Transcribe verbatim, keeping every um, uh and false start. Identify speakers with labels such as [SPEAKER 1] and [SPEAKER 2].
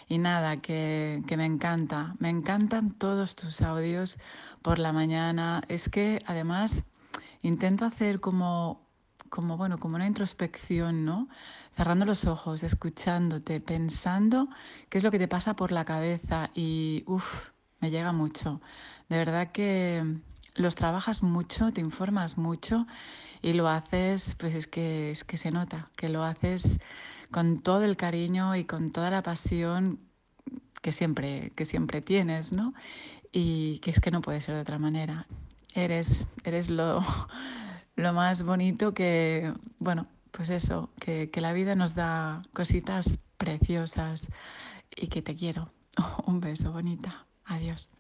[SPEAKER 1] Y nada, que, que me encanta, me encantan todos tus audios por la mañana. Es que además intento hacer como, como, bueno, como una introspección, ¿no? Cerrando los ojos, escuchándote, pensando qué es lo que te pasa por la cabeza y, uff, me llega mucho. De verdad que los trabajas mucho, te informas mucho y lo haces, pues es que, es que se nota, que lo haces con todo el cariño y con toda la pasión que siempre, que siempre tienes, ¿no? Y que es que no puede ser de otra manera. Eres, eres lo, lo más bonito que, bueno, pues eso, que, que la vida nos da cositas preciosas y que te quiero. Un beso, bonita. Adiós.